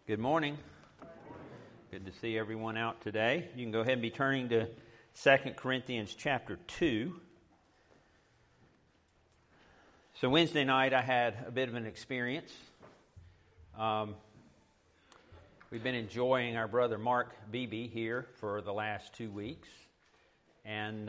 Good morning. Good to see everyone out today. You can go ahead and be turning to 2 Corinthians chapter 2. So Wednesday night I had a bit of an experience. We've been enjoying our brother Mark Beebe here for the last 2 weeks. And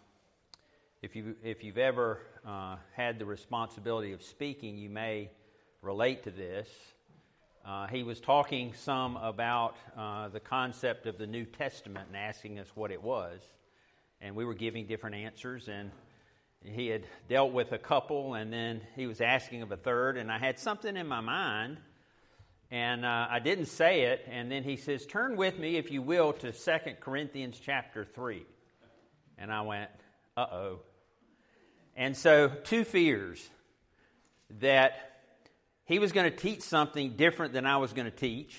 if you've ever had the responsibility of speaking, you may relate to this. He was talking some about the concept of the New Testament and asking us what it was. And we were giving different answers. And he had dealt with a couple, and then he was asking of a third. And I had something in my mind, and I didn't say it. And then he says, turn with me, if you will, to 2 Corinthians chapter 3. And I went, uh-oh. And so 2 fears: that he was going to teach something different than I was going to teach,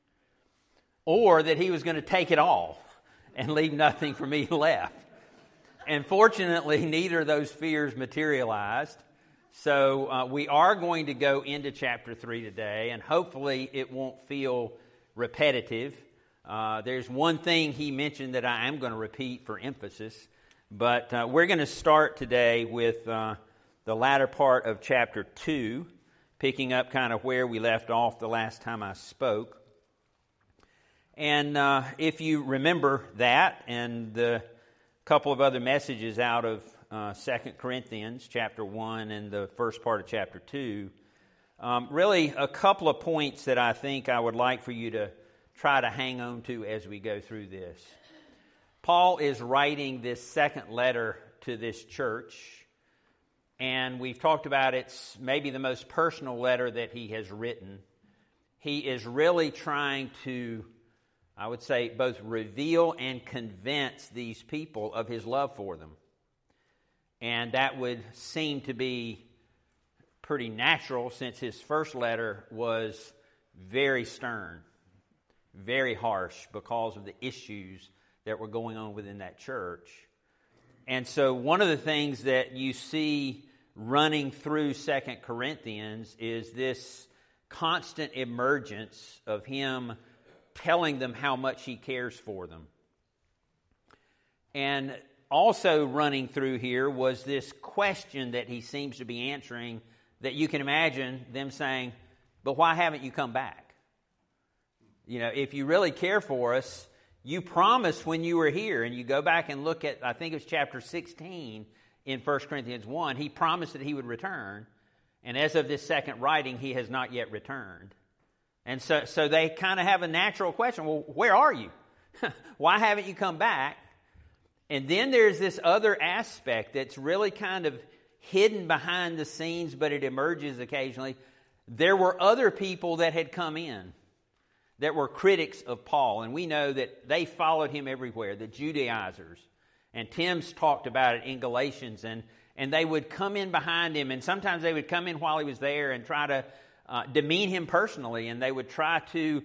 or that he was going to take it all and leave nothing for me left. And fortunately, neither of those fears materialized. So we are going to go into chapter 3 today, and hopefully it won't feel repetitive. There's one thing he mentioned that I am going to repeat for emphasis, but we're going to start today with the latter part of chapter 2, picking up kind of where we left off the last time I spoke. And if you remember that and the couple of other messages out of 2 Corinthians chapter 1 and the first part of chapter 2, really a couple of points that I think I would like for you to try to hang on to as we go through this. Paul is writing this second letter to this church, and we've talked about it's maybe the most personal letter that he has written. He is really trying to, I would say, both reveal and convince these people of his love for them. And that would seem to be pretty natural, since his first letter was very stern, very harsh, because of the issues that were going on within that church. And so one of the things that you see running through 2 Corinthians is this constant emergence of him telling them how much he cares for them. And also running through here was this question that he seems to be answering, that you can imagine them saying, but why haven't you come back? You know, if you really care for us, you promised when you were here, and you go back and look at, I think it's chapter 16 in 1 Corinthians 1, he promised that he would return. And as of this second writing, he has not yet returned. And so they kind of have a natural question. Well, where are you? Why haven't you come back? And then there's this other aspect that's really kind of hidden behind the scenes, but it emerges occasionally. There were other people that had come in that were critics of Paul, and we know that they followed him everywhere, the Judaizers. And Tim's talked about it in Galatians, and they would come in behind him, and sometimes they would come in while he was there and try to demean him personally, and they would try to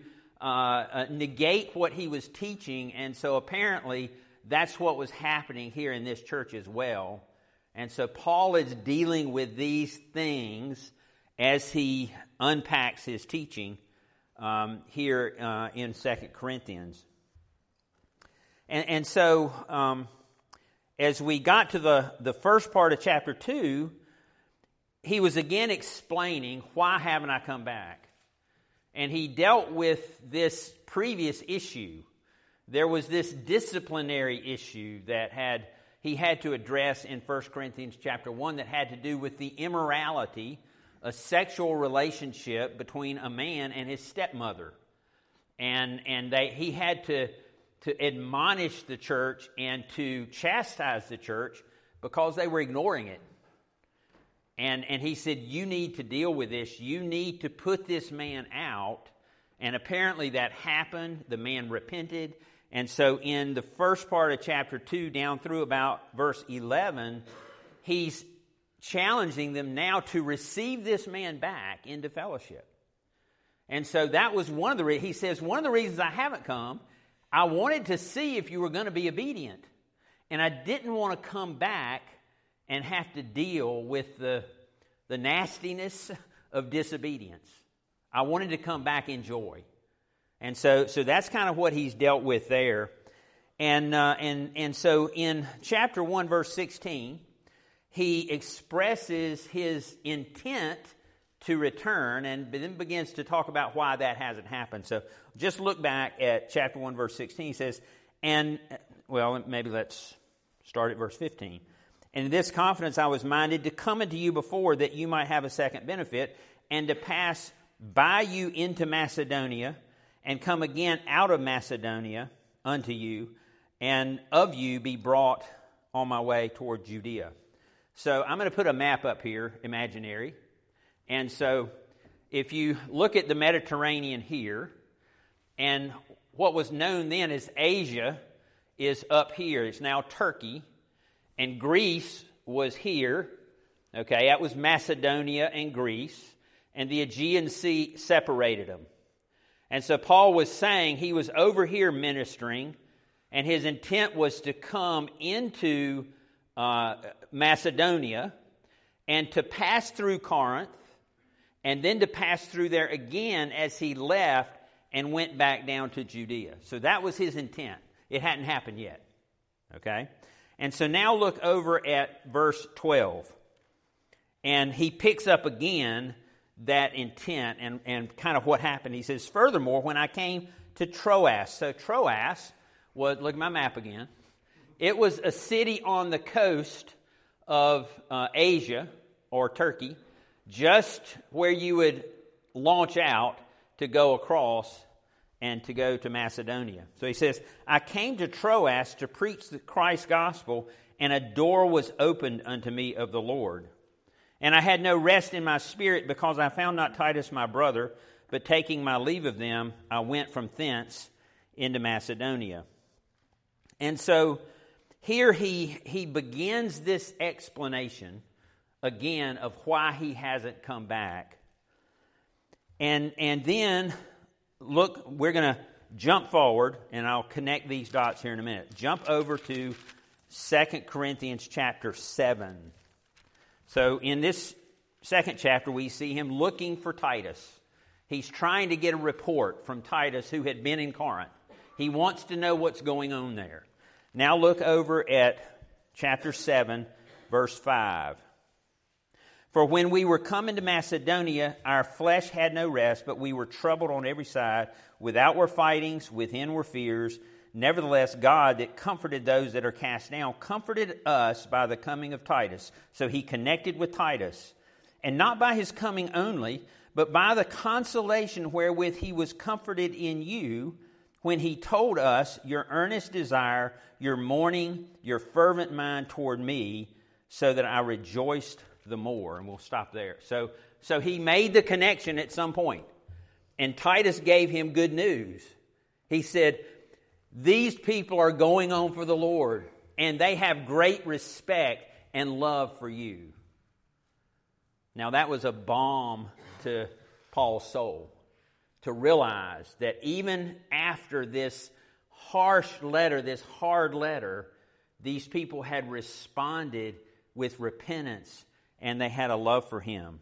negate what he was teaching. And so apparently that's what was happening here in this church as well. And so Paul is dealing with these things as he unpacks his teaching here in 2 Corinthians. And so as we got to the first part of chapter 2, he was again explaining, why haven't I come back? And he dealt with this previous issue. There was this disciplinary issue that he had to address in 1 Corinthians chapter 1 that had to do with the immorality, a sexual relationship between a man and his stepmother. And he had to admonish the church and to chastise the church because they were ignoring it. And he said, you need to deal with this. You need to put this man out. And apparently that happened. The man repented. And so in the first part of chapter 2 down through about verse 11, he's challenging them now to receive this man back into fellowship. And so that was one of the reasons. He says, one of the reasons I haven't come, I wanted to see if you were going to be obedient. And I didn't want to come back and have to deal with the nastiness of disobedience. I wanted to come back in joy. And so that's kind of what he's dealt with there. And so in chapter 1, verse 16, he expresses his intent to return and then begins to talk about why that hasn't happened. So just look back at chapter 1, verse 16. He says, maybe let's start at verse 15. And in this confidence I was minded to come unto you before, that you might have a second benefit, and to pass by you into Macedonia, and come again out of Macedonia unto you, and of you be brought on my way toward Judea. So I'm going to put a map up here, imaginary. And so if you look at the Mediterranean here, and what was known then as Asia is up here. It's now Turkey. And Greece was here. Okay, that was Macedonia and Greece. And the Aegean Sea separated them. And so Paul was saying he was over here ministering, and his intent was to come into Macedonia and to pass through Corinth, and then to pass through there again as he left and went back down to Judea. So that was his intent. It hadn't happened yet. Okay? And so now look over at verse 12. And he picks up again that intent and kind of what happened. He says, furthermore, when I came to Troas. So Troas was, look at my map again. It was a city on the coast of Asia or Turkey, just where you would launch out to go across and to go to Macedonia. So he says, I came to Troas to preach the Christ's gospel, and a door was opened unto me of the Lord. And I had no rest in my spirit, because I found not Titus my brother, but taking my leave of them, I went from thence into Macedonia. And so here he begins this explanation again of why he hasn't come back. And then, look, we're going to jump forward, and I'll connect these dots here in a minute. Jump over to 2 Corinthians chapter 7. So in this second chapter, we see him looking for Titus. He's trying to get a report from Titus, who had been in Corinth. He wants to know what's going on there. Now look over at chapter 7, verse 5. For when we were coming to Macedonia, our flesh had no rest, but we were troubled on every side. Without were fightings, within were fears. Nevertheless, God, that comforted those that are cast down, comforted us by the coming of Titus. So he connected with Titus. And not by his coming only, but by the consolation wherewith he was comforted in you, when he told us your earnest desire, your mourning, your fervent mind toward me, so that I rejoiced the more. And we'll stop there. So he made the connection at some point. And Titus gave him good news. He said, these people are going on for the Lord, and they have great respect and love for you. Now that was a balm to Paul's soul, to realize that even after this harsh letter, this hard letter, these people had responded with repentance, and they had a love for him.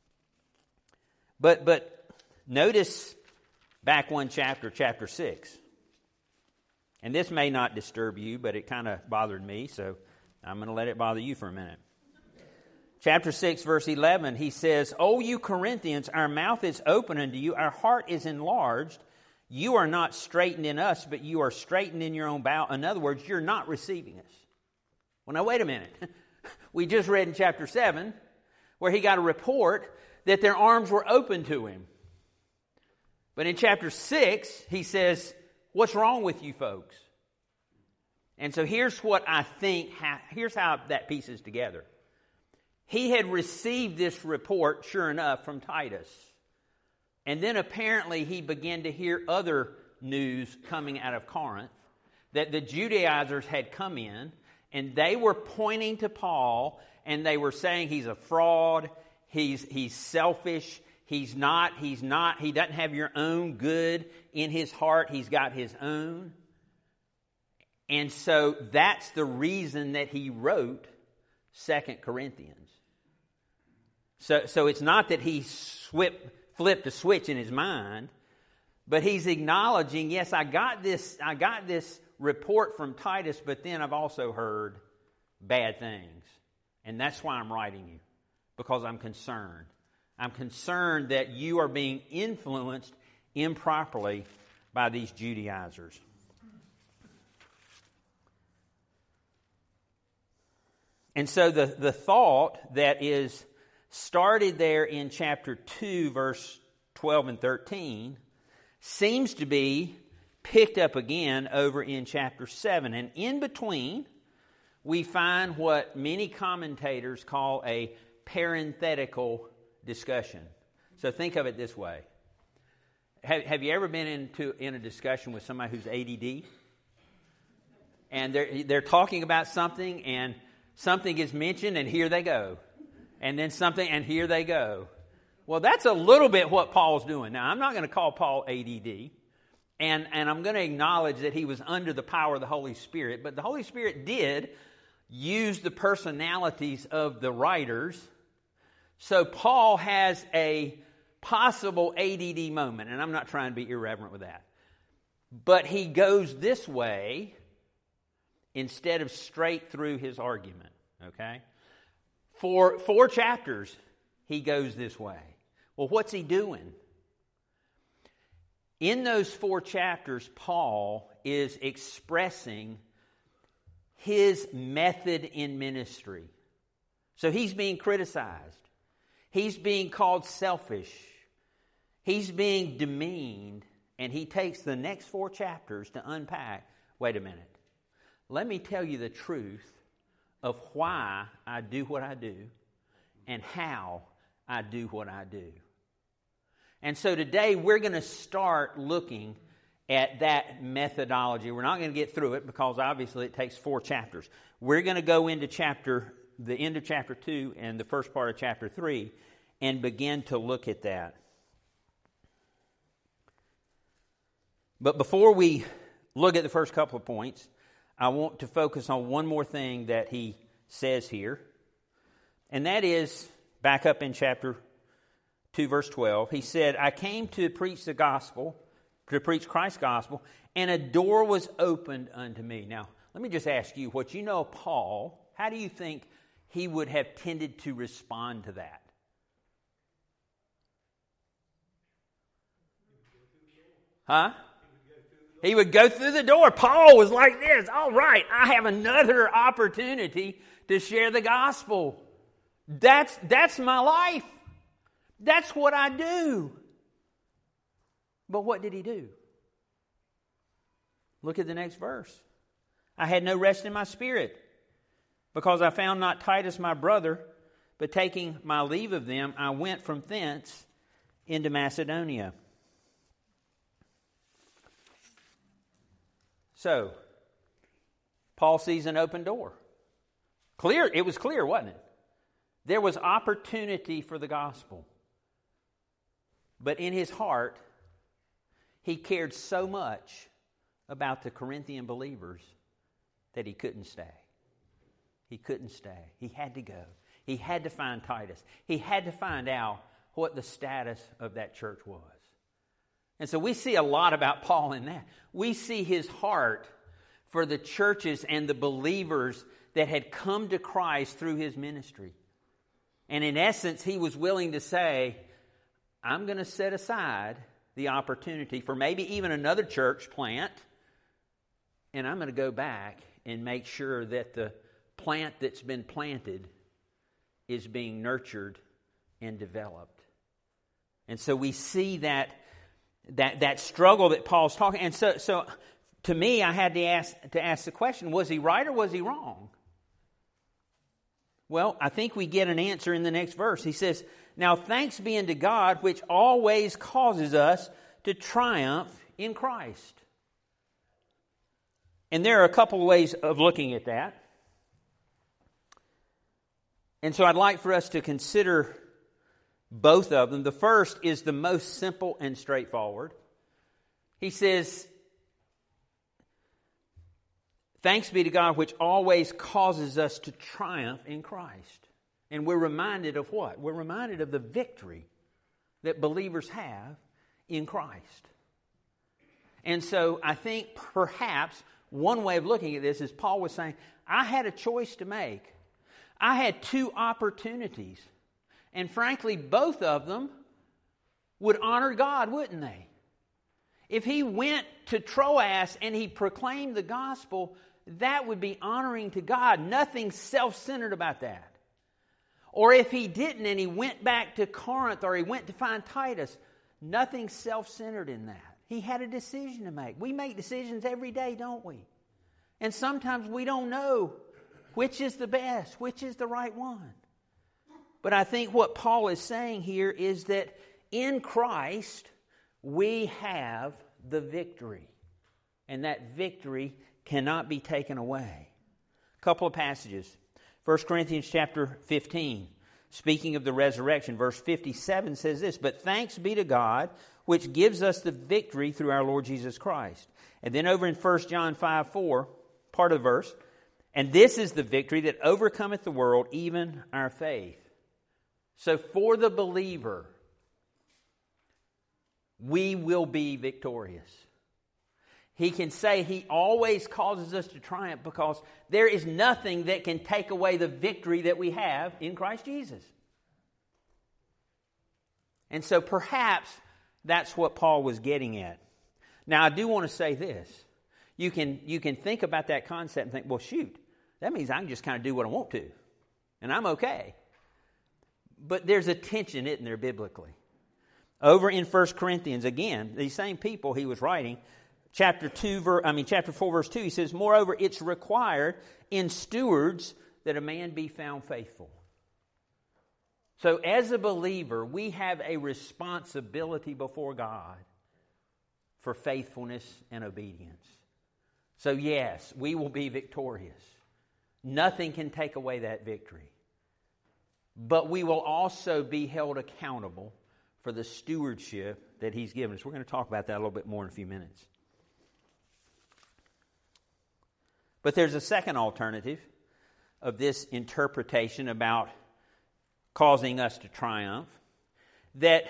But notice back one chapter, chapter 6. And this may not disturb you, but it kind of bothered me, so I'm going to let it bother you for a minute. Chapter 6, verse 11, he says, O you Corinthians, our mouth is open unto you, our heart is enlarged. You are not straitened in us, but you are straitened in your own bowels. In other words, you're not receiving us. Well, now wait a minute. We just read in chapter 7 where he got a report that their arms were open to him. But in chapter 6, he says, what's wrong with you folks? And so here's what I think, here's how that pieces together. He had received this report, sure enough, from Titus. And then apparently he began to hear other news coming out of Corinth, that the Judaizers had come in, and they were pointing to Paul, and they were saying he's a fraud, he's selfish, he doesn't have your own good in his heart, he's got his own. And so that's the reason that he wrote 2 Corinthians. So it's not that he flipped a switch in his mind, But he's acknowledging, yes, I got this report from Titus, but then I've also heard bad things. And that's why I'm writing you, because I'm concerned. I'm concerned that you are being influenced improperly by these Judaizers. And so the thought that is started there in chapter 2, verse 12 and 13, seems to be picked up again over in chapter 7. And in between, we find what many commentators call a parenthetical discussion. So think of it this way. Have you ever been in a discussion with somebody who's ADD? And they're talking about something, and something is mentioned, and here they go. And then something, and here they go. Well, that's a little bit what Paul's doing. Now, I'm not going to call Paul ADD, and I'm going to acknowledge that he was under the power of the Holy Spirit, but the Holy Spirit did use the personalities of the writers. So Paul has a possible ADD moment, and I'm not trying to be irreverent with that. But he goes this way instead of straight through his argument, okay? For 4 chapters, he goes this way. Well, what's he doing? In those 4 chapters, Paul is expressing his method in ministry. So he's being criticized. He's being called selfish. He's being demeaned. And he takes the next 4 chapters to unpack, wait a minute, let me tell you the truth of why I do what I do and how I do what I do. And so today we're going to start looking at that methodology. We're not going to get through it because obviously it takes 4 chapters. We're going to go into the end of chapter 2 and the first part of chapter 3 and begin to look at that. But before we look at the first couple of points, I want to focus on one more thing that he says here. And that is, back up in chapter 2, verse 12, he said, I came to preach the gospel, to preach Christ's gospel, and a door was opened unto me. Now, let me just ask you, what you know of Paul, how do you think he would have tended to respond to that? Huh? He would go through the door. Paul was like this. All right, I have another opportunity to share the gospel. That's my life. That's what I do. But what did he do? Look at the next verse. I had no rest in my spirit, because I found not Titus my brother, but taking my leave of them, I went from thence into Macedonia. So, Paul sees an open door. It was clear, wasn't it? There was opportunity for the gospel. But in his heart, he cared so much about the Corinthian believers that he couldn't stay. He couldn't stay. He had to go. He had to find Titus. He had to find out what the status of that church was. And so we see a lot about Paul in that. We see his heart for the churches and the believers that had come to Christ through his ministry. And in essence, he was willing to say, I'm going to set aside the opportunity for maybe even another church plant, and I'm going to go back and make sure that the plant that's been planted is being nurtured and developed. And so we see that struggle that Paul's talking. And so to me, I had to ask the question, was he right or was he wrong? Well, I think we get an answer in the next verse. He says, now thanks be unto God, which always causes us to triumph in Christ. And there are a couple of ways of looking at that. And so I'd like for us to consider both of them. The first is the most simple and straightforward. He says, thanks be to God, which always causes us to triumph in Christ. And we're reminded of what? We're reminded of the victory that believers have in Christ. And so I think perhaps one way of looking at this is Paul was saying, I had a choice to make. I had two opportunities. And frankly, both of them would honor God, wouldn't they? If he went to Troas and he proclaimed the gospel, that would be honoring to God. Nothing self-centered about that. Or if he didn't and he went back to Corinth or he went to find Titus, nothing self-centered in that. He had a decision to make. We make decisions every day, don't we? And sometimes we don't know which is the best, which is the right one. But I think what Paul is saying here is that in Christ, we have the victory. And that victory cannot be taken away. A couple of passages. 1 Corinthians chapter 15, speaking of the resurrection, verse 57 says this, "But thanks be to God, which gives us the victory through our Lord Jesus Christ." And then over in 1 John 5:4, part of the verse, "And this is the victory that overcometh the world, even our faith." So for the believer, we will be victorious. He can say he always causes us to triumph because there is nothing that can take away the victory that we have in Christ Jesus. And so perhaps that's what Paul was getting at. Now I do want to say this. You can think about that concept and think, well, shoot, that means I can just kind of do what I want to. And I'm okay. But there's a tension, isn't there, biblically? Over in 1 Corinthians, again, these same people he was writing, chapter 4, verse 2, he says, "Moreover, it's required in stewards that a man be found faithful." So as a believer, we have a responsibility before God for faithfulness and obedience. So yes, we will be victorious. Nothing can take away that victory. But we will also be held accountable for the stewardship that he's given us. We're going to talk about that a little bit more in a few minutes. But there's a second alternative of this interpretation about causing us to triumph, that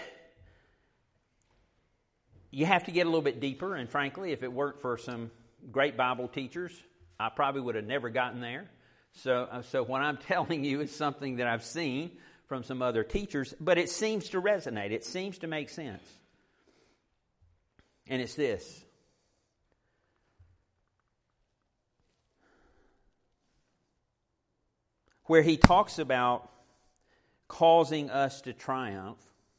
you have to get a little bit deeper, and frankly, if it weren't for some great Bible teachers, I probably would have never gotten there. So what I'm telling you is something that I've seen from some other teachers, but it seems to resonate. It seems to make sense. And it's this. Where he talks about causing us to triumph,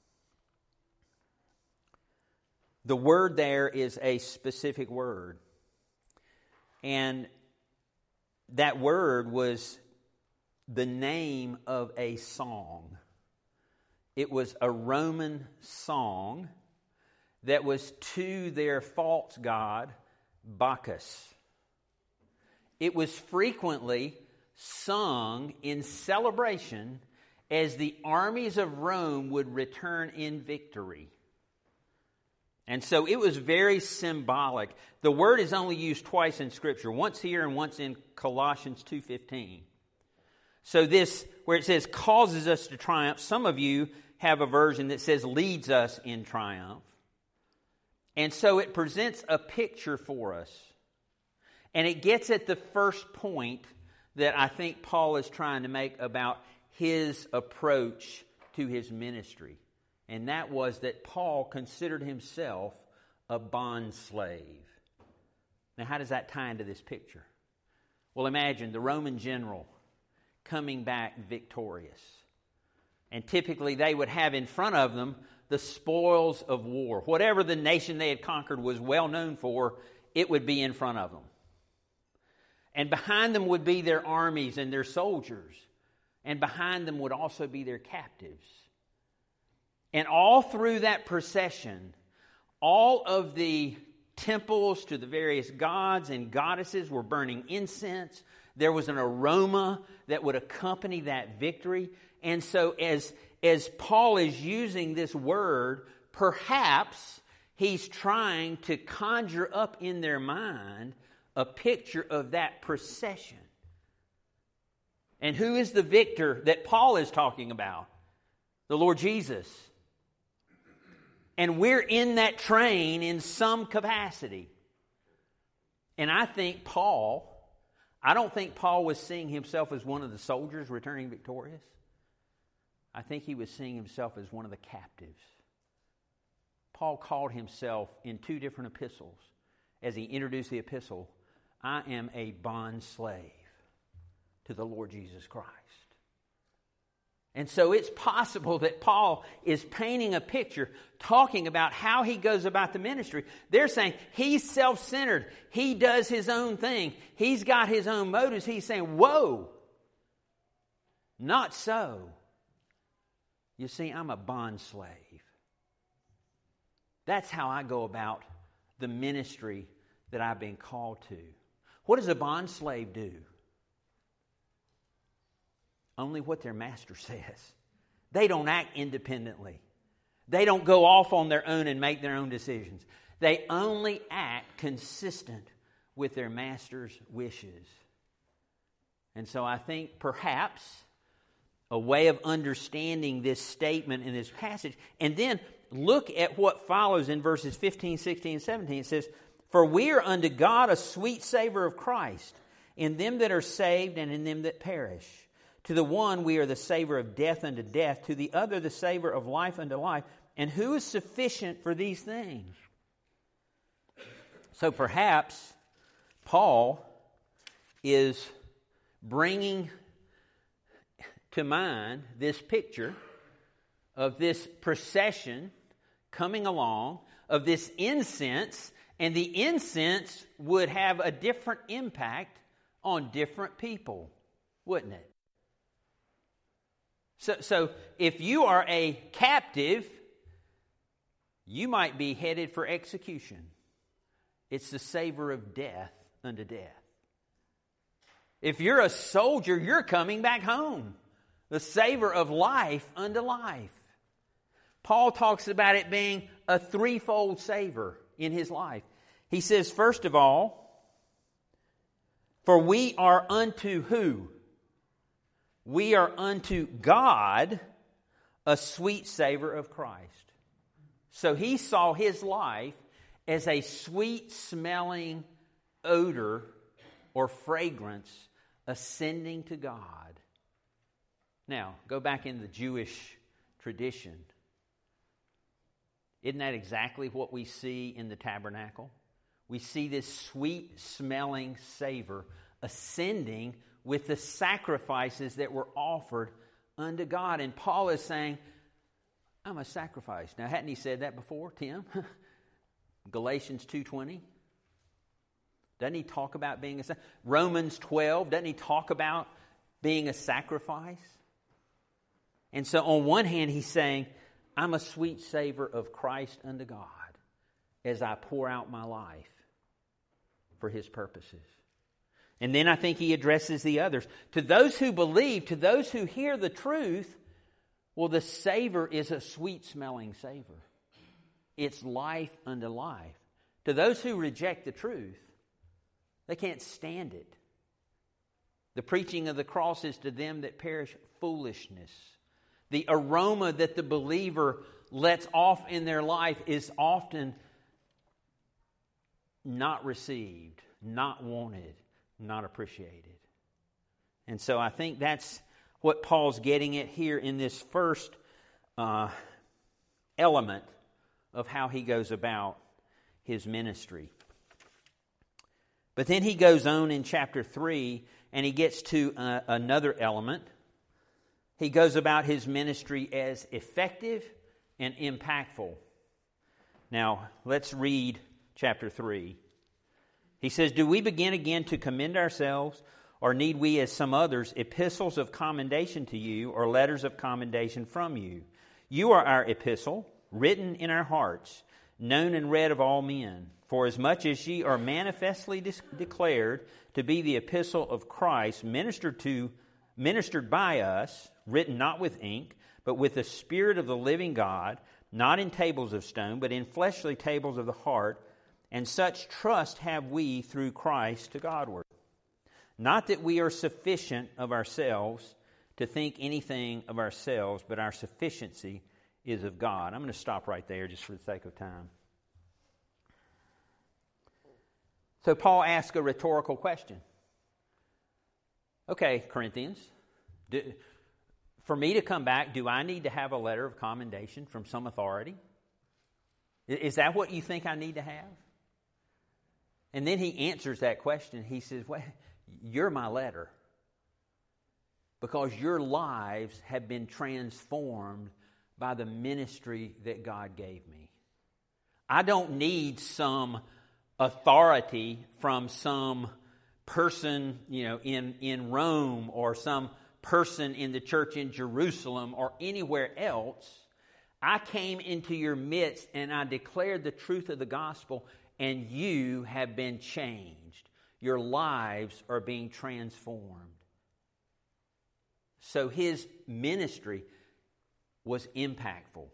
the word there is a specific word. And that word was the name of a song. It was a Roman song that was to their false god, Bacchus. It was frequently sung in celebration as the armies of Rome would return in victory. And so it was very symbolic. The word is only used twice in Scripture, once here and once in Colossians 2:15. So this, where it says causes us to triumph, some of you have a version that says leads us in triumph. And so it presents a picture for us. And it gets at the first point that I think Paul is trying to make about his approach to his ministry. And that was that Paul considered himself a bond slave. Now, how does that tie into this picture? Well, imagine the Roman general coming back victorious. And typically they would have in front of them the spoils of war. Whatever the nation they had conquered was well known for, it would be in front of them. And behind them would be their armies and their soldiers. And behind them would also be their captives. And all through that procession, all of the temples to the various gods and goddesses were burning incense. There was an aroma that would accompany that victory. And so as Paul is using this word, perhaps he's trying to conjure up in their mind a picture of that procession. And who is the victor that Paul is talking about? The Lord Jesus. And we're in that train in some capacity. And I don't think Paul was seeing himself as one of the soldiers returning victorious. I think he was seeing himself as one of the captives. Paul called himself in 2 different epistles, as he introduced the epistle, I am a bond slave to the Lord Jesus Christ. And so it's possible that Paul is painting a picture, talking about how he goes about the ministry. They're saying he's self-centered. He does his own thing. He's got his own motives. He's saying, whoa, not so. You see, I'm a bond slave. That's how I go about the ministry that I've been called to. What does a bond slave do? Only what their master says. They don't act independently. They don't go off on their own and make their own decisions. They only act consistent with their master's wishes. And so I think perhaps a way of understanding this statement in this passage, and then look at what follows in verses 15, 16, and 17. It says, for we are unto God a sweet savor of Christ, in them that are saved and in them that perish. To the one we are the savor of death unto death, to the other the savor of life unto life. And who is sufficient for these things? So perhaps Paul is bringing to mind this picture of this procession coming along, of this incense, and the incense would have a different impact on different people, wouldn't it? So if you are a captive, you might be headed for execution. It's the savor of death unto death. If you're a soldier, you're coming back home. The savor of life unto life. Paul talks about it being a threefold savor in his life. He says, first of all, for we are unto who? We are unto God a sweet savor of Christ. So he saw his life as a sweet smelling odor or fragrance ascending to God. Now, go back in the Jewish tradition. Isn't that exactly what we see in the tabernacle? We see this sweet smelling savor ascending with the sacrifices that were offered unto God. And Paul is saying, I'm a sacrifice. Now, hadn't he said that before, Tim? Galatians 2:20. Doesn't he talk about being a sacrifice? Romans 12, doesn't he talk about being a sacrifice? And so on one hand, he's saying, I'm a sweet savor of Christ unto God as I pour out my life for His purposes. And then I think he addresses the others. To those who believe, to those who hear the truth, well, the savor is a sweet-smelling savor. It's life unto life. To those who reject the truth, they can't stand it. The preaching of the cross is to them that perish foolishness. The aroma that the believer lets off in their life is often not received, not wanted, not appreciated. And so I think that's what Paul's getting at here in this first element of how he goes about his ministry. But then he goes on in chapter 3 and he gets to another element. He goes about his ministry as effective and impactful. Now, let's read chapter 3. He says, do we begin again to commend ourselves, or need we, as some others, epistles of commendation to you, or letters of commendation from you? You are our epistle, written in our hearts, known and read of all men. For as much as ye are manifestly declared to be the epistle of Christ, ministered by us, written not with ink, but with the Spirit of the living God, not in tables of stone, but in fleshly tables of the heart, and such trust have we through Christ to Godward. Not that we are sufficient of ourselves to think anything of ourselves, but our sufficiency is of God. I'm going to stop right there just for the sake of time. So Paul asks a rhetorical question. Okay, Corinthians, for me to come back, do I need to have a letter of commendation from some authority? Is that what you think I need to have? And then he answers that question. He says, well, you're my letter, because your lives have been transformed by the ministry that God gave me. I don't need some authority from some person, in Rome, or some person in the church in Jerusalem or anywhere else. I came into your midst and I declared the truth of the gospel, and you have been changed. Your lives are being transformed. So his ministry was impactful.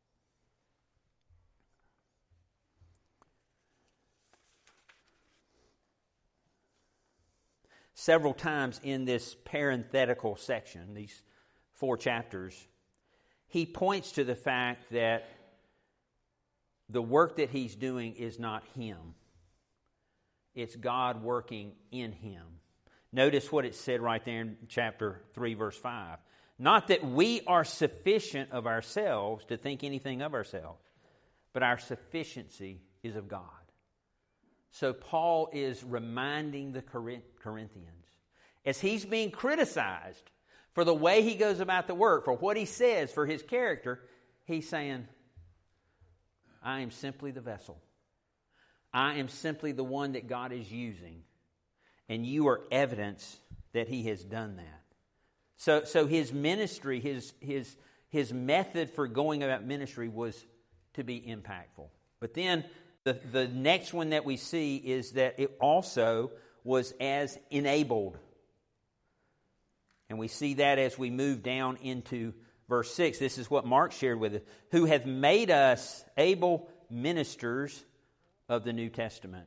Several times in this parenthetical section, these 4 chapters, he points to the fact that the work that he's doing is not him. It's God working in him. Notice what it said right there in chapter 3, verse 5. Not that we are sufficient of ourselves to think anything of ourselves, but our sufficiency is of God. So Paul is reminding the Corinthians, as he's being criticized for the way he goes about the work, for what he says, for his character, he's saying, I am simply the vessel. I am simply the one that God is using. And you are evidence that he has done that. So his ministry, his method for going about ministry was to be impactful. But then the next one that we see is that it also was as enabled. And we see that as we move down into verse 6. This is what Mark shared with us. Who have made us able ministers of the New Testament.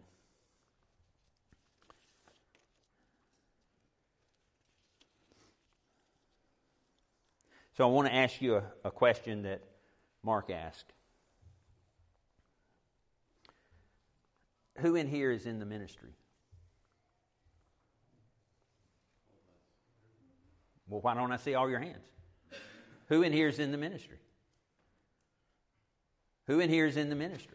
So I want to ask you a question that Mark asked. Who in here is in the ministry? Well, why don't I see all your hands? Who in here is in the ministry? Who in here is in the ministry?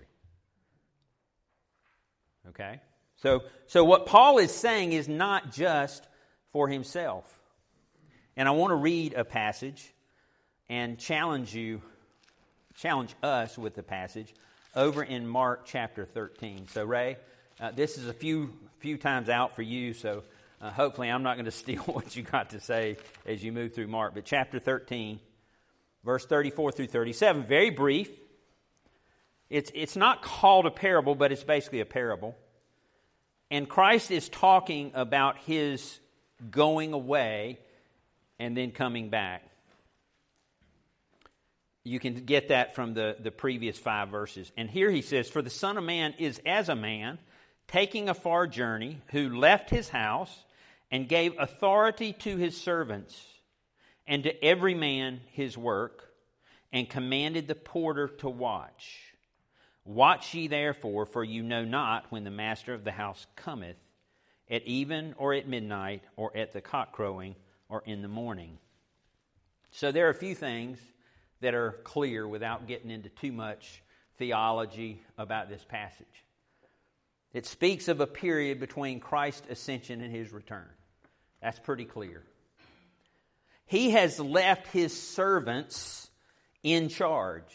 Okay? So what Paul is saying is not just for himself. And I want to read a passage and challenge us with the passage over in Mark chapter 13. So Ray, this is a few times out for you, so hopefully I'm not going to steal what you got to say as you move through Mark. But chapter 13, verse 34 through 37, very brief. It's not called a parable, but it's basically a parable. And Christ is talking about his going away and then coming back. You can get that from the previous 5 verses. And here he says, for the Son of Man is as a man taking a far journey, who left his house and gave authority to his servants and to every man his work, and commanded the porter to watch. Watch ye therefore, for you know not when the master of the house cometh, at even or at midnight, or at the cock crowing, or in the morning. So there are a few things that are clear without getting into too much theology about this passage. It speaks of a period between Christ's ascension and his return. That's pretty clear. He has left his servants in charge.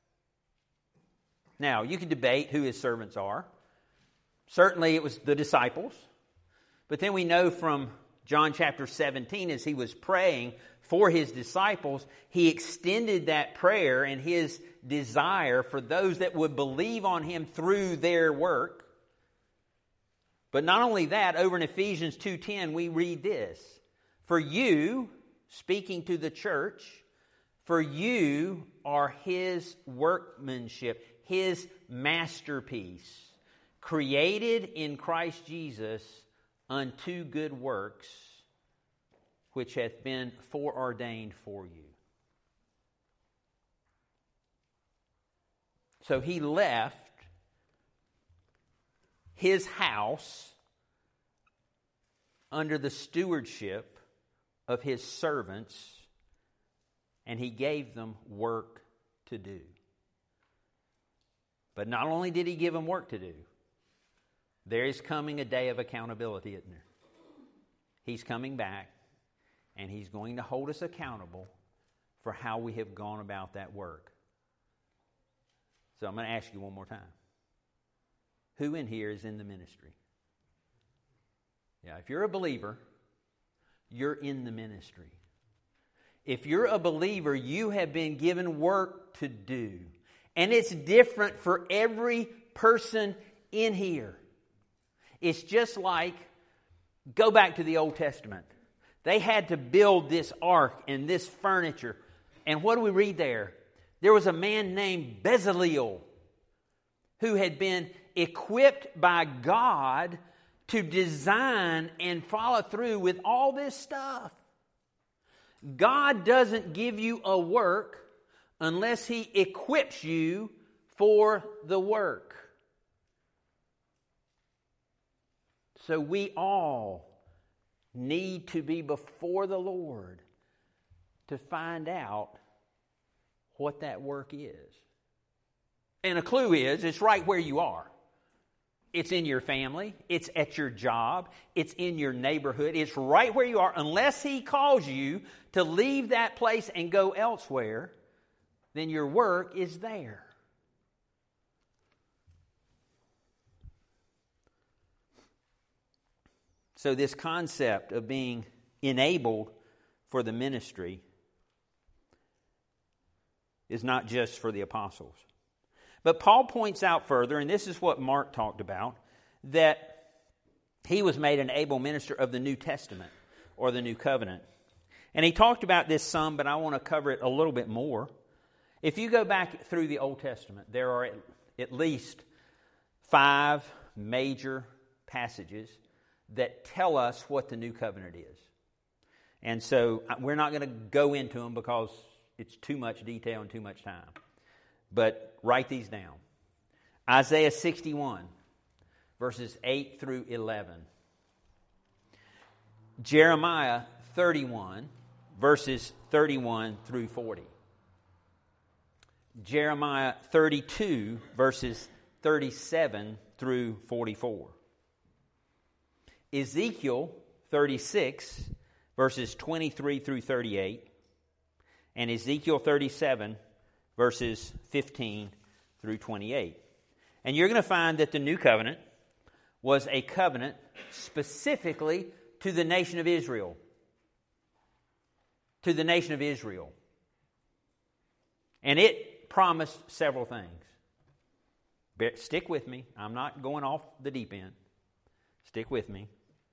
Now, you can debate who his servants are. Certainly it was the disciples. But then we know from John chapter 17, as he was praying for his disciples, he extended that prayer and his desire for those that would believe on him through their work. But not only that, over in Ephesians 2:10, we read this. For you, speaking to the church, for you are his workmanship, his masterpiece, created in Christ Jesus unto good works, which hath been foreordained for you. So he left his house under the stewardship of his servants, and he gave them work to do. But not only did he give them work to do, there is coming a day of accountability, isn't there? He's coming back, and he's going to hold us accountable for how we have gone about that work. So I'm going to ask you one more time. Who in here is in the ministry? Yeah, if you're a believer, you're in the ministry. If you're a believer, you have been given work to do. And it's different for every person in here. It's just like, go back to the Old Testament. They had to build this ark and this furniture. And what do we read there? There was a man named Bezaleel who had been equipped by God to design and follow through with all this stuff. God doesn't give you a work unless He equips you for the work. So we all need to be before the Lord to find out what that work is. And a clue is, it's right where you are. It's in your family. It's at your job. It's in your neighborhood. It's right where you are. Unless He calls you to leave that place and go elsewhere, then your work is there. So this concept of being enabled for the ministry is not just for the apostles. But Paul points out further, and this is what Mark talked about, that he was made an able minister of the New Testament or the New Covenant. And he talked about this some, but I want to cover it a little bit more. If you go back through the Old Testament, there are at least 5 major passages that tell us what the New Covenant is. And so we're not going to go into them because it's too much detail and too much time. But write these down. Isaiah 61, verses 8 through 11. Jeremiah 31, verses 31 through 40. Jeremiah 32, verses 37 through 44. Ezekiel 36, verses 23 through 38. And Ezekiel 37, verses 15 through 28. And you're going to find that the New Covenant was a covenant specifically to the nation of Israel. To the nation of Israel. And it promised several things. Stick with me. I'm not going off the deep end. Stick with me.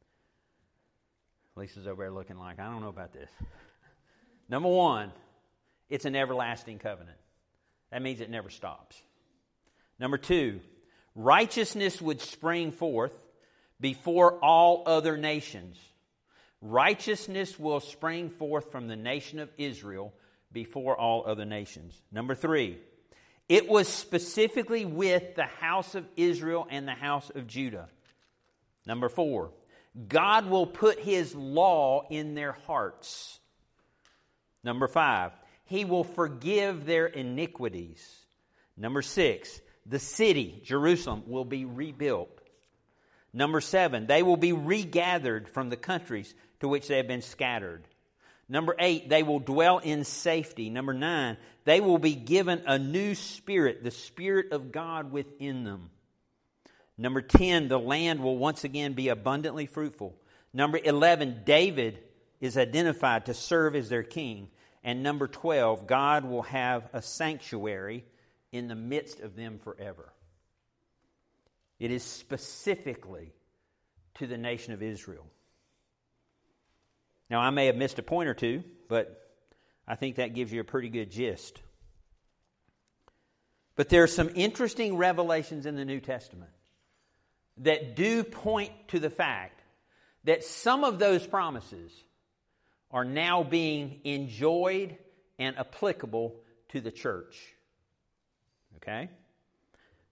Lisa's over there looking like, I don't know about this. Number 1, it's an everlasting covenant. That means it never stops. Number 2, righteousness would spring forth before all other nations. Righteousness will spring forth from the nation of Israel before all other nations. Number 3, it was specifically with the house of Israel and the house of Judah. Number 4, God will put His law in their hearts. Number 5, He will forgive their iniquities. Number 6, the city, Jerusalem, will be rebuilt. Number 7, they will be regathered from the countries to which they have been scattered. Number 8, they will dwell in safety. Number 9, they will be given a new spirit, the Spirit of God within them. Number 10, the land will once again be abundantly fruitful. Number 11, David is identified to serve as their king. And number 12, God will have a sanctuary in the midst of them forever. It is specifically to the nation of Israel. Now, I may have missed a point or two, but I think that gives you a pretty good gist. But there are some interesting revelations in the New Testament that do point to the fact that some of those promises are now being enjoyed and applicable to the church. Okay?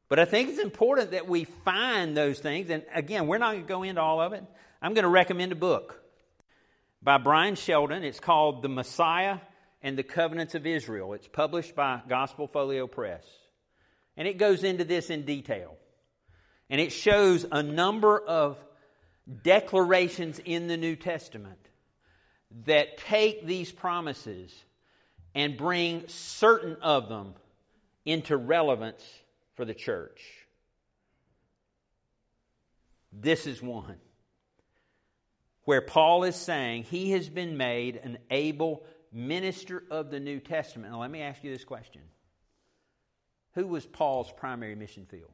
But I think it's important that we find those things. And again, we're not going to go into all of it. I'm going to recommend a book by Brian Sheldon. It's called The Messiah and the Covenants of Israel. It's published by Gospel Folio Press. And it goes into this in detail. And it shows a number of declarations in the New Testament that take these promises and bring certain of them into relevance for the church. This is one where Paul is saying he has been made an able minister of the New Testament. Now let me ask you this question. Who was Paul's primary mission field?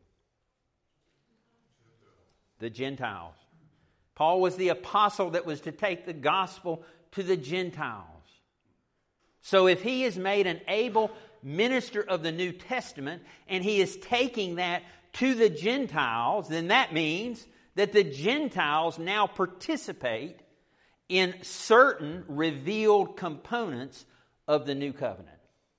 The Gentiles. Paul was the apostle that was to take the gospel to the Gentiles. So if he is made an able minister of the New Testament and he is taking that to the Gentiles, then that means that the Gentiles now participate in certain revealed components of the new covenant.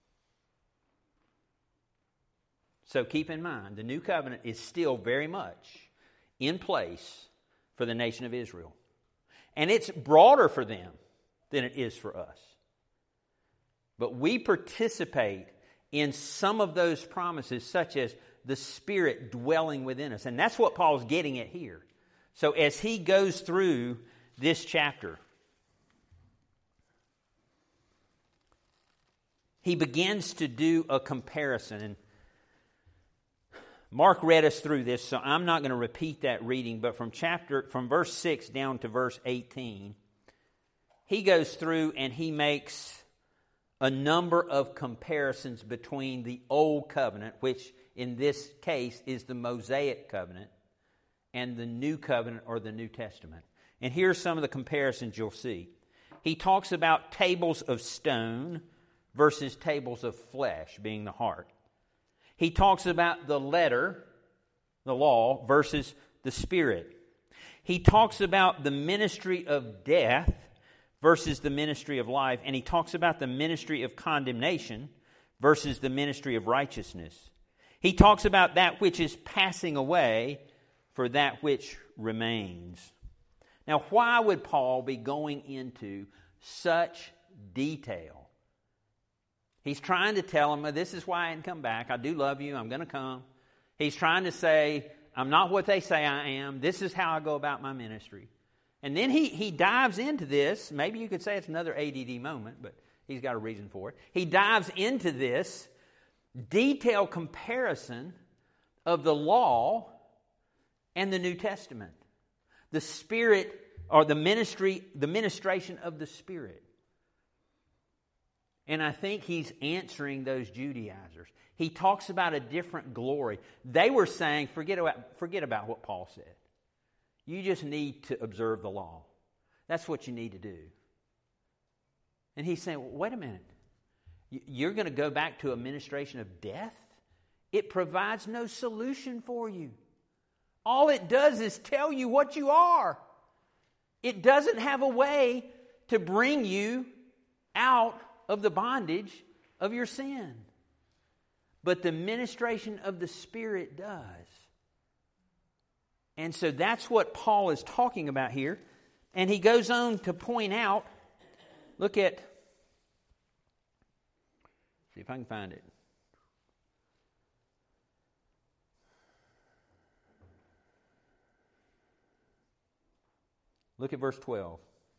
So keep in mind, the new covenant is still very much in place for the nation of Israel. And it's broader for them than it is for us. But we participate in some of those promises, such as the Spirit dwelling within us. And that's what Paul's getting at here. So as he goes through this chapter, he begins to do a comparison. And Mark read us through this, so I'm not going to repeat that reading, but from verse 6 down to verse 18, he goes through and he makes a number of comparisons between the Old Covenant, which in this case is the Mosaic Covenant, and the New Covenant or the New Testament. And here's some of the comparisons you'll see. He talks about tables of stone versus tables of flesh, being the heart. He talks about the letter, the law, versus the Spirit. He talks about the ministry of death versus the ministry of life. And he talks about the ministry of condemnation versus the ministry of righteousness. He talks about that which is passing away for that which remains. Now, why would Paul be going into such detail? He's trying to tell them, this is why I didn't come back. I do love you. I'm going to come. He's trying to say, I'm not what they say I am. This is how I go about my ministry. And then he dives into this. Maybe you could say it's another ADD moment, but he's got a reason for it. He dives into this detailed comparison of the law and the New Testament. The Spirit, or the ministration of the Spirit. And I think he's answering those Judaizers. He talks about a different glory. They were saying, forget about what Paul said. You just need to observe the law. That's what you need to do. And he's saying, well, wait a minute. You're going to go back to a ministration of death? It provides no solution for you. All it does is tell you what you are. It doesn't have a way to bring you out of the bondage of your sin. But the ministration of the Spirit does. And so that's what Paul is talking about here. And he goes on to point out, look at, see if I can find it. Look at verse 12.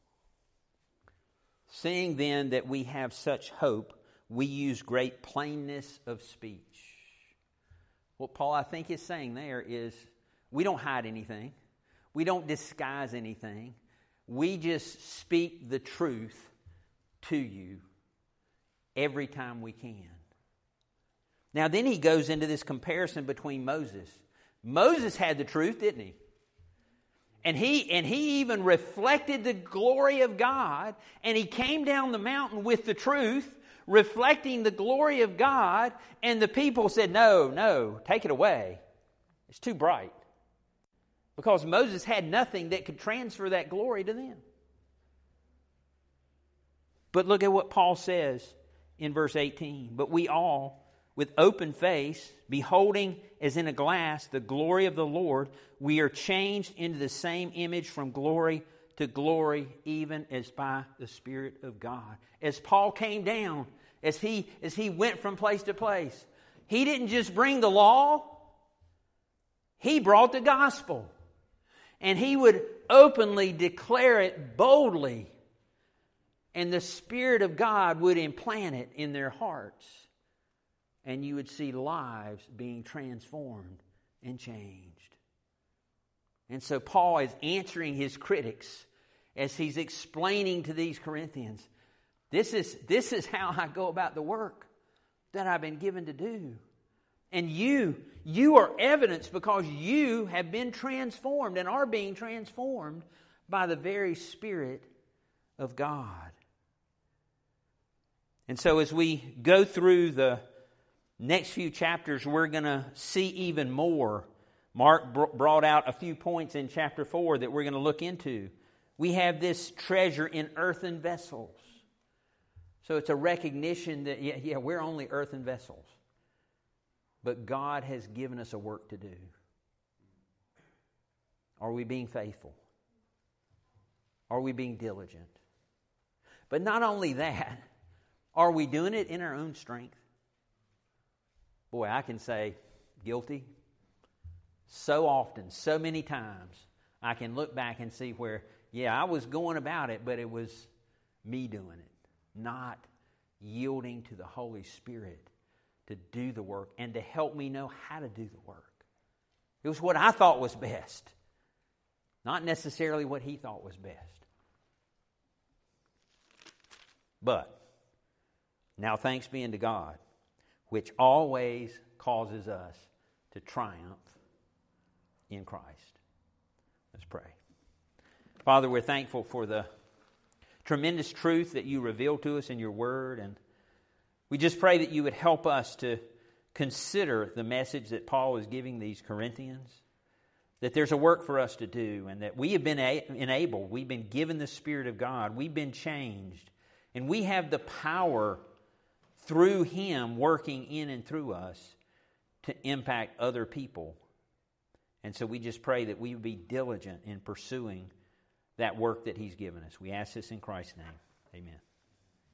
Seeing then that we have such hope, we use great plainness of speech. What Paul, I think, is saying there is, we don't hide anything. We don't disguise anything. We just speak the truth to you every time we can. Now then he goes into this comparison between Moses. Moses had the truth, didn't he? And he even reflected the glory of God, and he came down the mountain with the truth, reflecting the glory of God, and the people said, no, take it away. It's too bright. Because Moses had nothing that could transfer that glory to them. But look at what Paul says in verse 18. But we all, with open face, beholding as in a glass the glory of the Lord, we are changed into the same image from glory to glory, even as by the Spirit of God. As Paul came down, as he went from place to place, he didn't just bring the law, he brought the gospel. And he would openly declare it boldly, and the Spirit of God would implant it in their hearts. And you would see lives being transformed and changed. And so Paul is answering his critics as he's explaining to these Corinthians, this is how I go about the work that I've been given to do. And you are evidence because you have been transformed and are being transformed by the very Spirit of God. And so as we go through the next few chapters, we're going to see even more. Mark brought out a few points in chapter 4 that we're going to look into. We have this treasure in earthen vessels. So it's a recognition that, we're only earthen vessels. But God has given us a work to do. Are we being faithful? Are we being diligent? But not only that, are we doing it in our own strength? Boy, I can say guilty. So often, so many times, I can look back and see where, I was going about it, but it was me doing it, not yielding to the Holy Spirit to do the work and to help me know how to do the work. It was what I thought was best, not necessarily what he thought was best. But now thanks be unto God, which always causes us to triumph in Christ. Let's pray. Father, we're thankful for the tremendous truth that you reveal to us in your word, and we just pray that you would help us to consider the message that Paul is giving these Corinthians, that there's a work for us to do, and that we have been enabled, we've been given the Spirit of God, we've been changed, and we have the power through Him working in and through us to impact other people. And so we just pray that we would be diligent in pursuing that work that He's given us. We ask this in Christ's name. Amen.